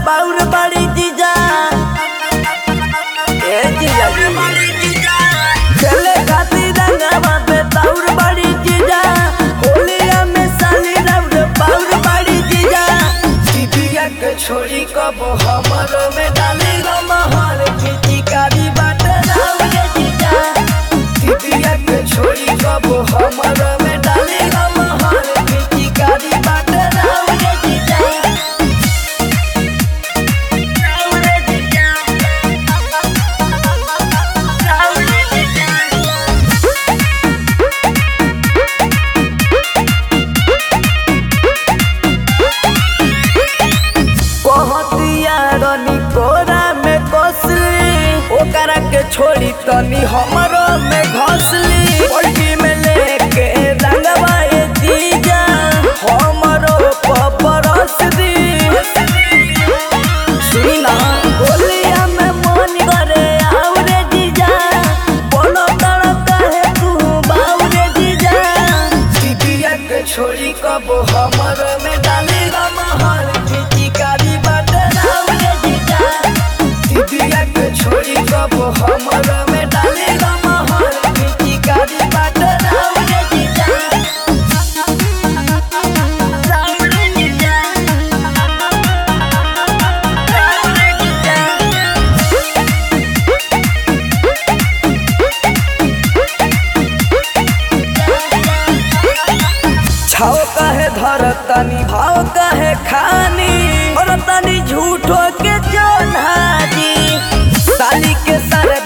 बाउर बड़ी जीजा ए जीजा चले खातिर रंगवा पे बाउर बड़ी जीजा होलिया में साली राउर बाउर बड़ी जीजा दीदिया के छोड़ी कब हमरो में डाली गो महर पिचकारी बाट राउर जीजा दीदिया के छोड़ी कब हमरो में डाली गो महर पिचकारी बाट राउर जीजा कोरा में कसली ओकरा के छोड़ी तनी हमरो में घसली पलटी में लेके रंगवा ए जीजा हमरो परस दी सुना होलिया में मन करे आउरे जीजा बोलो तड़प है तू बाउरे जीजा दीदिया के छोड़ी कब हमरो में डाली गो महर पिचकारी बाट राउरे जीजा दीदिया के छोड़ी कब हमरो में डाली गो महर पिचकारी बाट राउरे जीजा राउरे जीजा राउरे जीजा छाव काहे धरतनी भाव काहे खानी और तनी झूठो के जोनाजी साली के सर